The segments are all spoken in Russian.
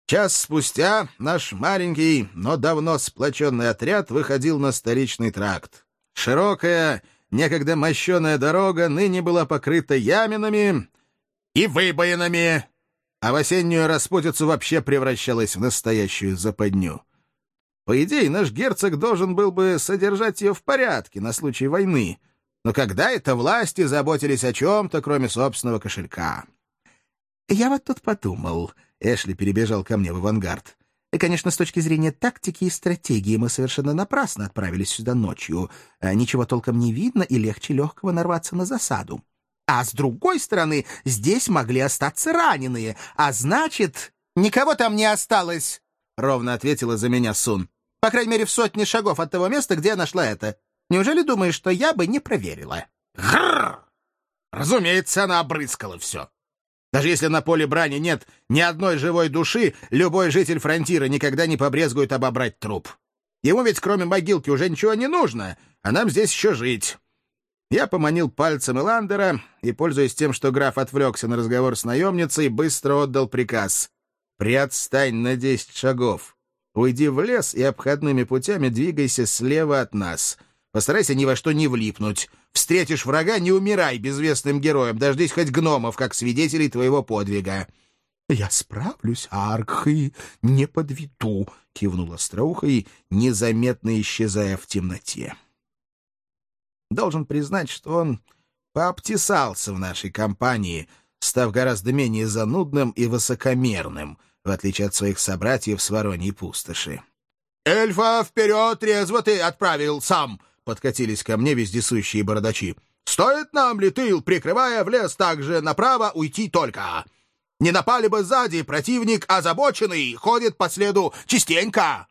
Час спустя наш маленький, но давно сплоченный отряд выходил на столичный тракт. Широкая, некогда мощеная дорога ныне была покрыта яминами и выбоинами, а в осеннюю распутицу вообще превращалась в настоящую западню. По идее, наш герцог должен был бы содержать ее в порядке на случай войны, но когда это власти заботились о чем-то, кроме собственного кошелька? «Я вот тут подумал», — Эшли перебежал ко мне в авангард. «И, конечно, с точки зрения тактики и стратегии мы совершенно напрасно отправились сюда ночью. Ничего толком не видно, и легче легкого нарваться на засаду. А с другой стороны, здесь могли остаться раненые, а значит...» «Никого там не осталось», — ровно ответила за меня Сун. «По крайней мере, в 100 шагов от того места, где я нашла это. Неужели думаешь, что я бы не проверила?» Грррр! Разумеется, она обрыскала все. Даже если на поле брани нет ни одной живой души, любой житель фронтира никогда не побрезгует обобрать труп. Ему ведь кроме могилки уже ничего не нужно, а нам здесь еще жить. Я поманил пальцем Эландера и, пользуясь тем, что граф отвлекся на разговор с наемницей, быстро отдал приказ. «Приотстань на 10 шагов. Уйди в лес и обходными путями двигайся слева от нас. Постарайся ни во что не влипнуть. Встретишь врага, не умирай безвестным героем, дождись хоть гномов, как свидетелей твоего подвига». «Я справлюсь, Аркхи, не подведу», — кивнул Остроухий, незаметно исчезая в темноте. Должен признать, что он пообтесался в нашей компании, став гораздо менее занудным и высокомерным, в отличие от своих собратьев с Вороньей пустоши. «Эльфа вперед, резво ты отправил сам!» — подкатились ко мне вездесущие бородачи. «Стоит нам ли тыл, прикрывая в лес также направо, уйти только? Не напали бы сзади, противник озабоченный, ходит по следу частенько!»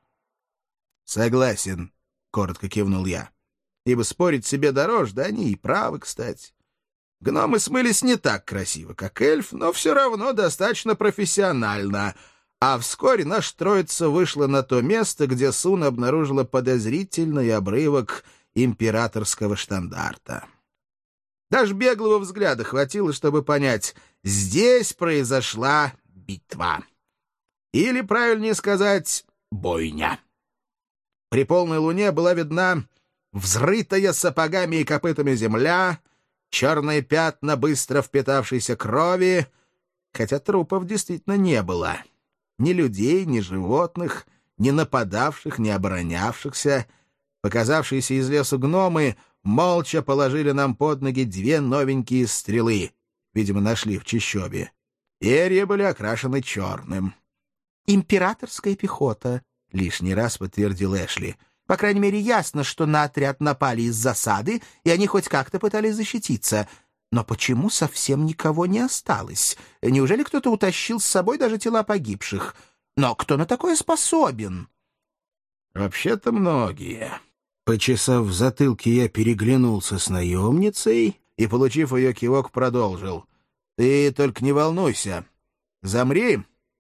«Согласен», — коротко кивнул я, ибо спорить себе дороже, да они и правы, кстати. Гномы смылись не так красиво, как эльф, но все равно достаточно профессионально. А вскоре наша троица вышла на то место, где Сун обнаружила подозрительный обрывок императорского штандарта. Даже беглого взгляда хватило, чтобы понять, здесь произошла битва. Или, правильнее сказать, бойня. При полной луне была видна взрытая сапогами и копытами земля, черные пятна быстро впитавшейся крови, хотя трупов действительно не было. Ни людей, ни животных, ни нападавших, ни оборонявшихся. Показавшиеся из лесу гномы молча положили нам под ноги 2 новенькие стрелы, видимо, нашли в чащобе. Перья были окрашены черным. «Императорская пехота», — лишний раз подтвердил Эшли. «По крайней мере, ясно, что на отряд напали из засады, и они хоть как-то пытались защититься. Но почему совсем никого не осталось? Неужели кто-то утащил с собой даже тела погибших? Но кто на такое способен?» «Вообще-то многие». Почесав в затылке, я переглянулся с наемницей и, получив ее кивок, продолжил. «Ты только не волнуйся. Замри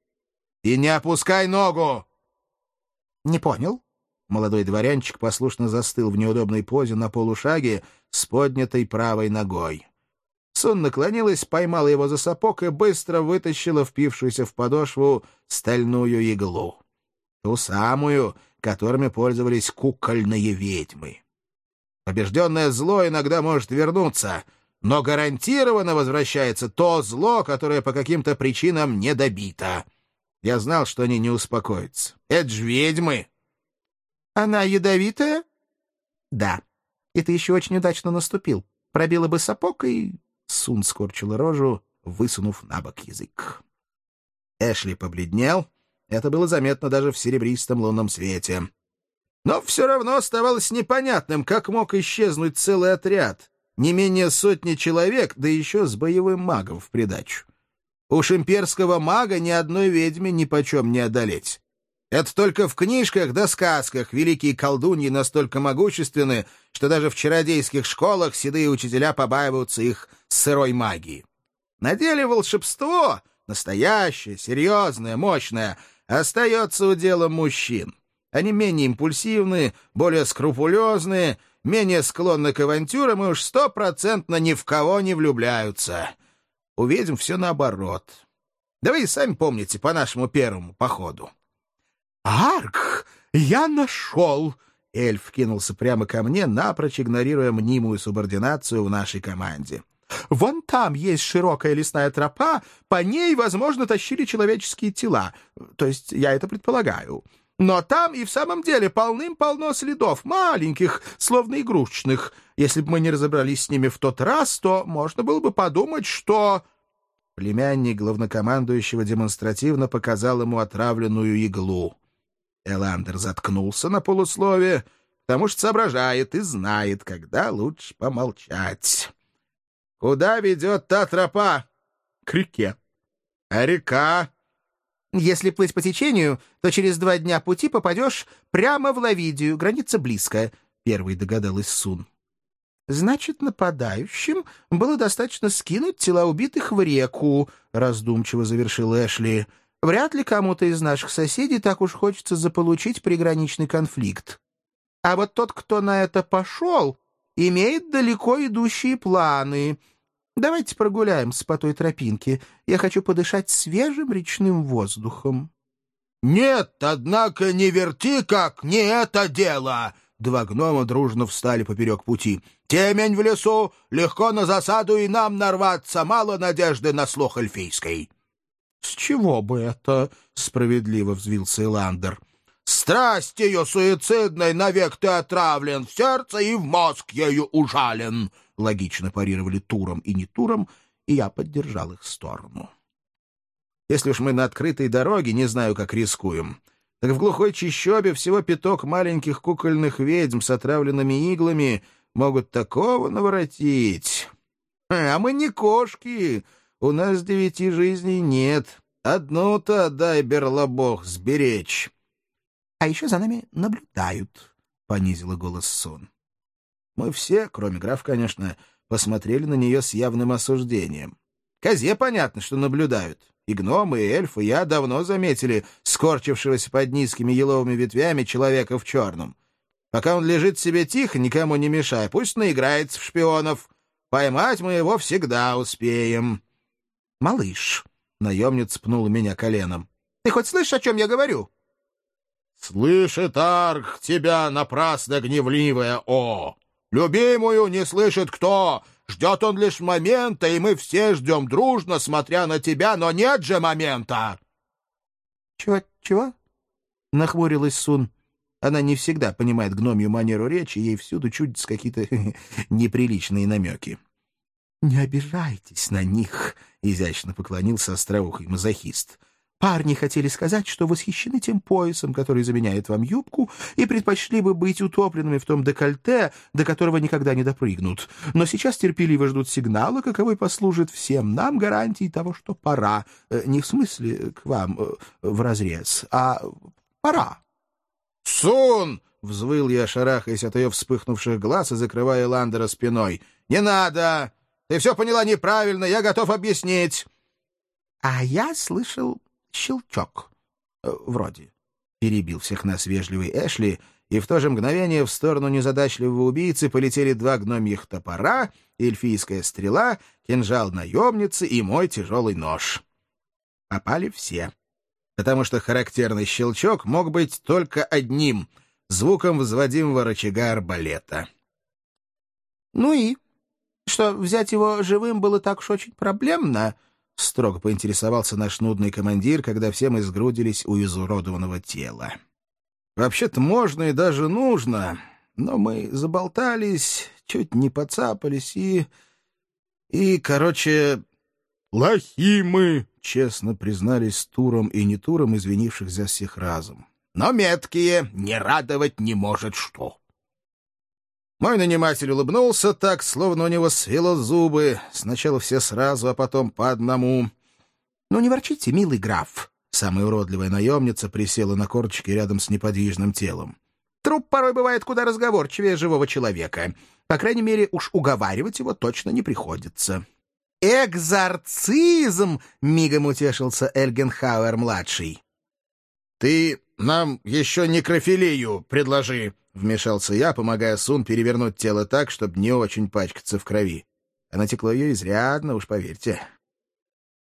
и не опускай ногу!» «Не понял?» Молодой дворянчик послушно застыл в неудобной позе на полушаге с поднятой правой ногой. Сун наклонилась, поймала его за сапог и быстро вытащила впившуюся в подошву стальную иглу. Ту самую, которыми пользовались кукольные ведьмы. Побежденное зло иногда может вернуться, но гарантированно возвращается то зло, которое по каким-то причинам не добито. Я знал, что они не успокоятся. Это ж ведьмы! «Она ядовитая?» «Да. И ты еще очень удачно наступил. Пробила бы сапог и...» Сун скорчила рожу, высунув на бок язык. Эшли побледнел. Это было заметно даже в серебристом лунном свете. Но все равно оставалось непонятным, как мог исчезнуть целый отряд. Не менее 100 человек, да еще с боевым магом в придачу. Уж имперского мага ни одной ведьме нипочем не одолеть. Это только в книжках да сказках великие колдуньи настолько могущественны, что даже в чародейских школах седые учителя побаиваются их сырой магии. На деле волшебство, настоящее, серьезное, мощное, остается уделом мужчин. Они менее импульсивны, более скрупулезны, менее склонны к авантюрам и уж 100% ни в кого не влюбляются. У ведьм все наоборот. Да вы и сами помните по нашему первому походу. «Арк, я нашел!» Эльф кинулся прямо ко мне, напрочь игнорируя мнимую субординацию в нашей команде. «Вон там есть широкая лесная тропа, по ней, возможно, тащили человеческие тела. То есть я это предполагаю. Но там и в самом деле полным-полно следов, маленьких, словно игрушечных. Если бы мы не разобрались с ними в тот раз, то можно было бы подумать, что...» Племянник главнокомандующего демонстративно показал ему отравленную иглу. Эландер заткнулся на полуслове, потому что соображает и знает, когда лучше помолчать. «Куда ведет та тропа?» «К реке». «А река?» «Если плыть по течению, то через 2 дня пути попадешь прямо в Лавидию, граница близкая», — первой догадалась Сун. «Значит, нападающим было достаточно скинуть тела убитых в реку», — раздумчиво завершил Эшли. «Вряд ли кому-то из наших соседей так уж хочется заполучить приграничный конфликт. А вот тот, кто на это пошел, имеет далеко идущие планы. Давайте прогуляемся по той тропинке. Я хочу подышать свежим речным воздухом». «Нет, однако, не верти как, не это дело!» 2 гнома дружно встали поперек пути. «Темень в лесу, легко на засаду и нам нарваться, мало надежды на слух эльфийской». «С чего бы это?» — справедливо взвился Эландер. «Страстью суицидной навек ты отравлен, в сердце и в мозг ею ужален», — логично парировали Туром и не Туром, и я поддержал их сторону. Если уж мы на открытой дороге, не знаю, как рискуем, так в глухой чащобе всего 5 маленьких кукольных ведьм с отравленными иглами могут такого наворотить. А мы не кошки, у нас 9 жизней нет. Одну-то дай, берлобог, сберечь. — А еще за нами наблюдают, — понизила голос Сун. Мы все, кроме граф, конечно, посмотрели на нее с явным осуждением. Козе понятно, что наблюдают. И гномы, и эльфы я давно заметили скорчившегося под низкими еловыми ветвями человека в черном. Пока он лежит себе тихо, никому не мешая, пусть наиграется в шпионов. Поймать мы его всегда успеем. — Малыш, — наемница пнула меня коленом, — ты хоть слышишь, о чем я говорю? — Слышит Арк тебя, напрасно гневливая, о! Любимую не слышит кто! Ждет он лишь момента, и мы все ждем дружно, смотря на тебя, но нет же момента!» «Чего?» — нахмурилась Сун. Она не всегда понимает гномью манеру речи, ей всюду чудятся какие-то неприличные намеки. «Не обижайтесь на них», — изящно поклонился остроухий мазохист. «Парни хотели сказать, что восхищены тем поясом, который заменяет вам юбку, и предпочли бы быть утопленными в том декольте, до которого никогда не допрыгнут. Но сейчас терпеливо ждут сигнала, каковой послужит всем нам гарантией того, что пора. Не в смысле к вам вразрез, а пора». «Сун!» — взвыл я, шарахаясь от ее вспыхнувших глаз и закрывая Эландера спиной. «Не надо! Ты все поняла неправильно, я готов объяснить». «А я слышал щелчок. Вроде». Перебил всех нас вежливый Эшли, и в то же мгновение в сторону незадачливого убийцы полетели 2 гномьих топора, эльфийская стрела, кинжал наемницы и мой тяжелый нож. Попали все. Потому что характерный щелчок мог быть только одним — звуком взводимого рычага арбалета. «Ну и? Что, взять его живым было так уж очень проблемно?» — строго поинтересовался наш нудный командир, когда все мы сгрудились у изуродованного тела. «Вообще-то можно и даже нужно, но мы заболтались, чуть не подцапались короче, плохи мы», — честно признались Туром и не Туром, извинивших за всех разом. «Но меткие, не радовать не может что». Мой наниматель улыбнулся так, словно у него свело зубы. Сначала все сразу, а потом по одному. «Ну не ворчите, милый граф». Самая уродливая наемница присела на корточки рядом с неподвижным телом. «Труп порой бывает куда разговорчивее живого человека. По крайней мере, уж уговаривать его точно не приходится». «Экзорцизм!» — мигом утешился Эльгенхауэр-младший. «Ты нам еще некрофилию предложи», — вмешался я, помогая Сун перевернуть тело так, чтобы не очень пачкаться в крови. А натекло ее изрядно, уж поверьте.